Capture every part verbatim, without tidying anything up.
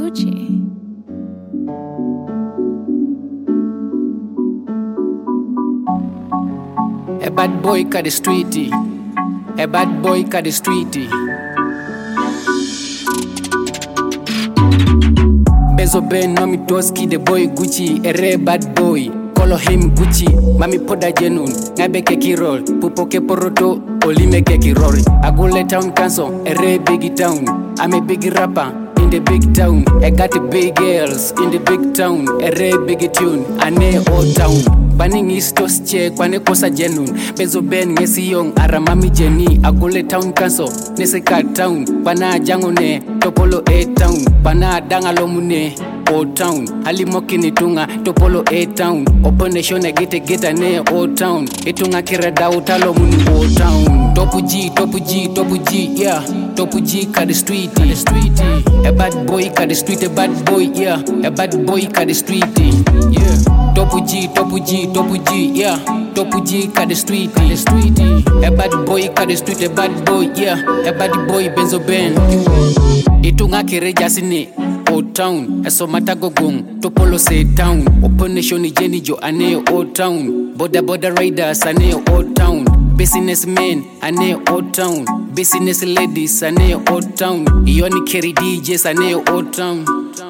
Gucci. A bad boy ka the streety. A bad boy ka the streety. Bezo Ben no mi toski the boy Gucci. A rare bad boy. Call him Gucci. Mami poda jenun. Ngabe keki roll. Pupoke poroto. Olime keki roll. Agule town council. A rare big town. I'm a big rapper. In the big town, I got the big girls in the big town. A rare big tune, I ne old town. Banning is toss check, kwane kosa genun. Bezo Ben ngesi young, aramami Jenny. Agule town council, neseka town. Bana jangone, topolo A town. Bana dangalomune, old town. Halimoki nitunga, topolo A town. Operation gete geta ne old town. Itunga kirada utalo muni old town. Topu G, Topu G, Topu G, yeah. Topu G ka the street, the street. A bad boy ka the street, a bad boy, yeah. A bad boy ka the street, yeah. Topu G, Topu G, Topu G, yeah. Topu G ka the street, the street. A bad boy ka the street, a bad boy, yeah. A bad boy Benzo Ben. Itunga kireja sini. Old town, eso matago gong, topolo say town. Operation Jenny Jo ane old town. Border border riders ane old town. Businessmen ane old town. Business ladies ane old town. Ioni carry D Js ane old town.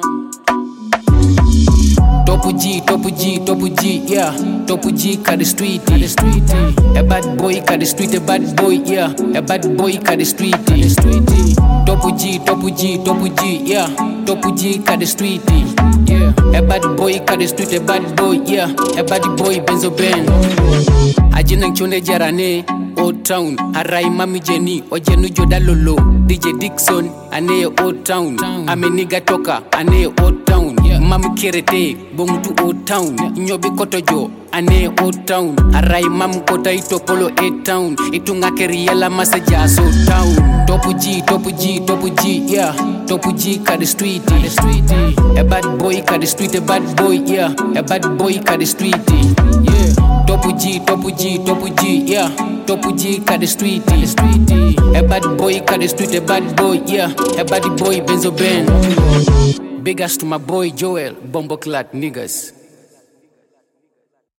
Topu G, Topu G, Topu G, yeah. Topu G ka the street, the street. A bad boy ka the street, a bad boy, yeah. A bad boy ka the street, the street. Topu G, Topu G, Topu G, yeah. Topu G ka the street, yeah. A bad boy ka the street, a bad boy, yeah. A bad boy Benzo Ben. Ajina nchone jarane, old town. Harai mami Jenny, ojenu joda lolo. D J Dixon, ane old town. Ame nigga toka, ane old town. Mami kirete, bomu to old town. Nyobi kotojo, ane old town. Harai mam kota ito polo A town. Itunga keriela masaja so town. Topu G, Topu G, Topu G, yeah. Topu G ka the street, the street. A bad boy ka the street, a bad boy, yeah. A bad boy ka the street, yeah. Topu G, Topu G, Topu G, yeah. Topu G ka the street, the street. A bad boy ka the street, a bad boy, yeah. A bad boy Benzo Ben. Big ass to my boy Joel, Bombo Clat niggas.